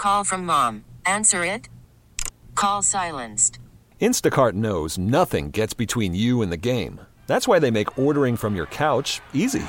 Call from mom. Answer it. Call silenced. Instacart knows nothing gets between you and the game. That's why they make ordering from your couch easy.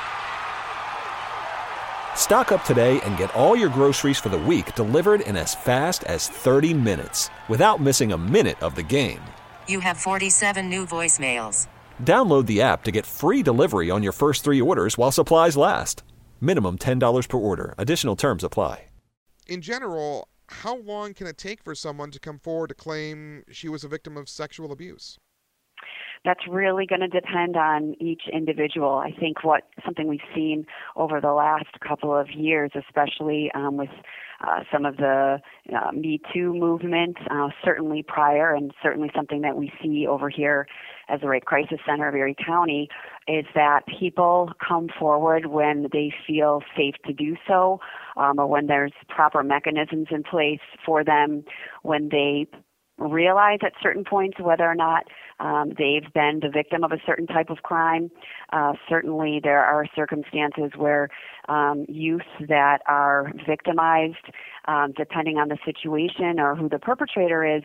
Stock up today and get all your groceries for the week delivered in as fast as 30 minutes without missing a minute of the game. You have 47 new voicemails. Download the app to get free delivery on your first 3 orders while supplies last. Minimum $10 per order. Additional terms apply. In general, how long can it take for someone to come forward to claim she was a victim of sexual abuse? That's really going to depend on each individual. I think something we've seen over the last couple of years, especially with some of the Me Too movement, certainly prior, and certainly something that we see over here as the Rape Crisis Center of Erie County, is that people come forward when they feel safe to do so, or when there's proper mechanisms in place for them, when they realize at certain points whether or not they've been the victim of a certain type of crime. Certainly there are circumstances where youth that are victimized, depending on the situation or who the perpetrator is,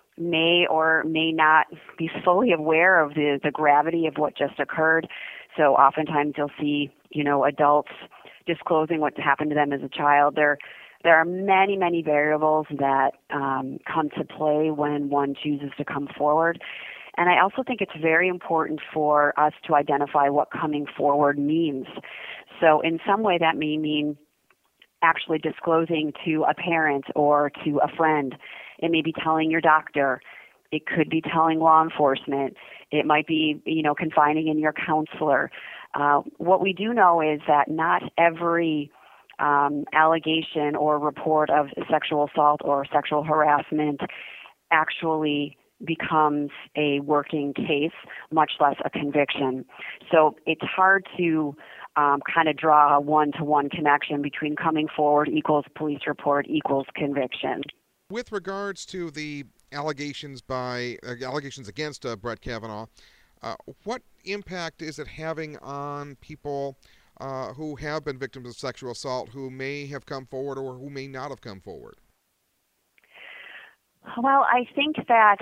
may or may not be fully aware of the gravity of what just occurred. So oftentimes you'll see, adults disclosing what happened to them as a child. There are many, many variables that come to play when one chooses to come forward. And I also think it's very important for us to identify what coming forward means. So in some way that may mean actually disclosing to a parent or to a friend. It may be telling your doctor. It could be telling law enforcement. It might be, confiding in your counselor. What we do know is that not every allegation or report of sexual assault or sexual harassment actually becomes a working case, much less a conviction. So it's hard to kind of draw a one-to-one connection between coming forward equals police report equals conviction. With regards to the allegations against Brett Kavanaugh, what impact is it having on people who have been victims of sexual assault, who may have come forward or who may not have come forward? Well, I think that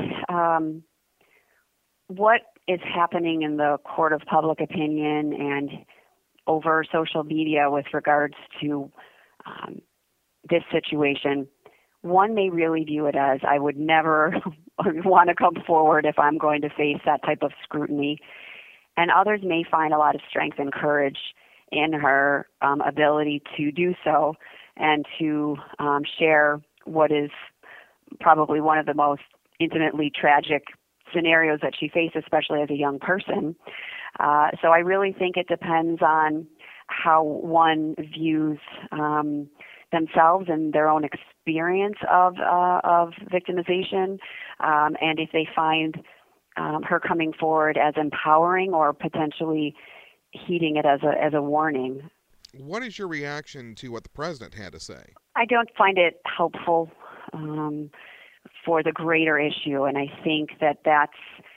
what is happening in the court of public opinion and over social media with regards to this situation, one may really view it as, I would never want to come forward if I'm going to face that type of scrutiny. And others may find a lot of strength and courage in her ability to do so and to share what is probably one of the most intimately tragic scenarios that she faced, especially as a young person. So I really think it depends on how one views themselves and their own experience of victimization, and if they find her coming forward as empowering or potentially heeding it as a warning. What is your reaction to what the president had to say? I don't find it helpful for the greater issue, and I think that that's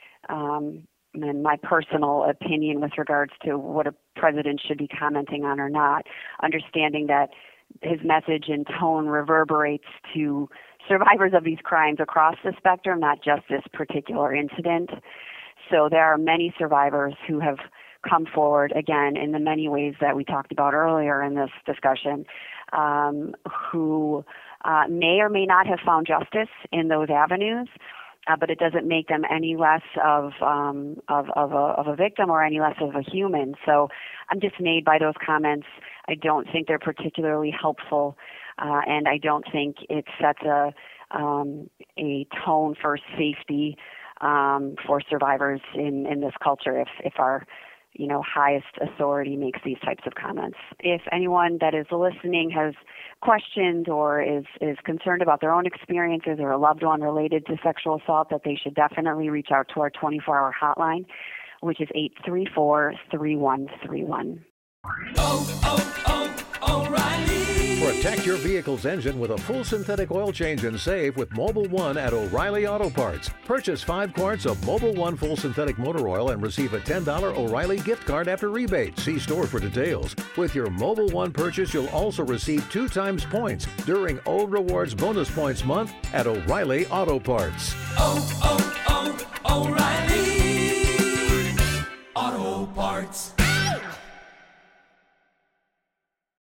my personal opinion with regards to what a president should be commenting on or not, understanding that his message and tone reverberates to survivors of these crimes across the spectrum, not just this particular incident. So there are many survivors who have come forward, again, in the many ways that we talked about earlier in this discussion, who may or may not have found justice in those avenues, but it doesn't make them any less of a victim or any less of a human. So I'm dismayed by those comments. I don't think they're particularly helpful, and I don't think it sets a tone for safety for survivors in this culture if our highest authority makes these types of comments. If anyone that is listening has questions or is concerned about their own experiences or a loved one related to sexual assault, that they should definitely reach out to our 24-hour hotline, which is 834-3131. O'Reilly. For a Protect your vehicle's engine with a full synthetic oil change and save with Mobil 1 at O'Reilly Auto Parts. Purchase 5 quarts of Mobil 1 full synthetic motor oil and receive a $10 O'Reilly gift card after rebate. See store for details. With your Mobil 1 purchase, you'll also receive 2 times points during O Rewards Bonus Points Month at O'Reilly Auto Parts. O'Reilly Auto Parts.